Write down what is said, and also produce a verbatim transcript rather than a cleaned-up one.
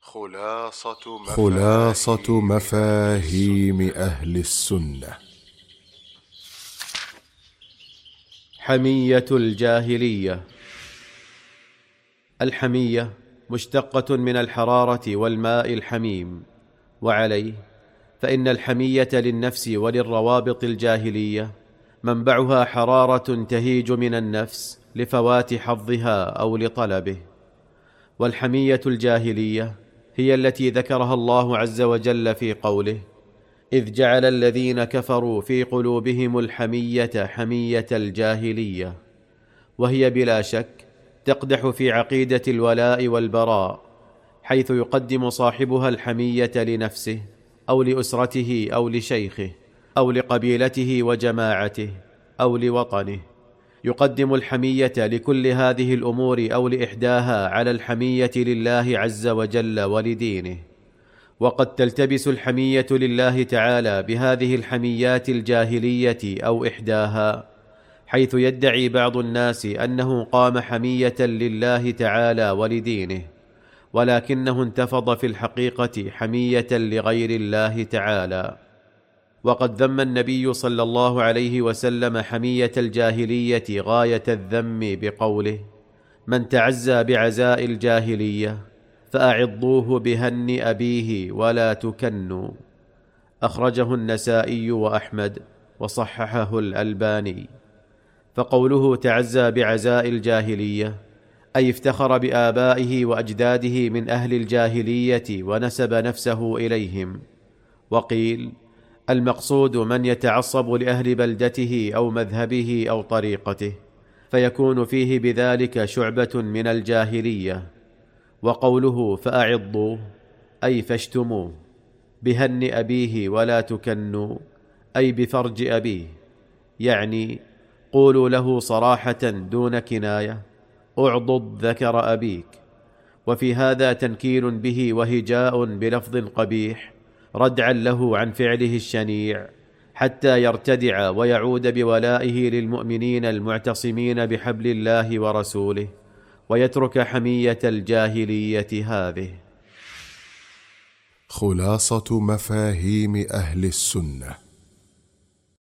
خلاصة مفاهيم, خلاصة مفاهيم أهل السنة. حمية الجاهلية. الحمية مشتقة من الحرارة والماء الحميم، وعليه فإن الحمية للنفس وللروابط الجاهلية منبعها حرارة تهيج من النفس لفوات حظها أو لطلبه. والحمية الجاهلية هي التي ذكرها الله عز وجل في قوله: إذ جعل الذين كفروا في قلوبهم الحمية حمية الجاهلية، وهي بلا شك تقدح في عقيدة الولاء والبراء، حيث يقدم صاحبها الحمية لنفسه أو لأسرته أو لشيخه أو لقبيلته وجماعته أو لوطنه، يقدم الحمية لكل هذه الأمور أو لإحداها على الحمية لله عز وجل ولدينه. وقد تلتبس الحمية لله تعالى بهذه الحميات الجاهلية أو إحداها، حيث يدعي بعض الناس أنه قام حمية لله تعالى ولدينه، ولكنه انتفض في الحقيقة حمية لغير الله تعالى. وقد ذم النبي صلى الله عليه وسلم حمية الجاهلية غاية الذم بقوله: من تعزى بعزاء الجاهلية فأعضوه بهن أبيه ولا تكنوا. أخرجه النسائي وأحمد وصححه الألباني. فقوله تعزى بعزاء الجاهلية أي افتخر بآبائه وأجداده من أهل الجاهلية ونسب نفسه إليهم. وقيل المقصود من يتعصب لأهل بلدته أو مذهبه أو طريقته، فيكون فيه بذلك شعبة من الجاهلية. وقوله فأعضوه أي فاشتموه بهن أبيه ولا تكنوا أي بفرج أبيه، يعني قولوا له صراحة دون كناية: اعضض ذكر أبيك. وفي هذا تنكيل به وهجاء بلفظ قبيح ردعا له عن فعله الشنيع، حتى يرتدع ويعود بولائه للمؤمنين المعتصمين بحبل الله ورسوله، ويترك حمية الجاهلية هذه. خلاصة مفاهيم أهل السنة.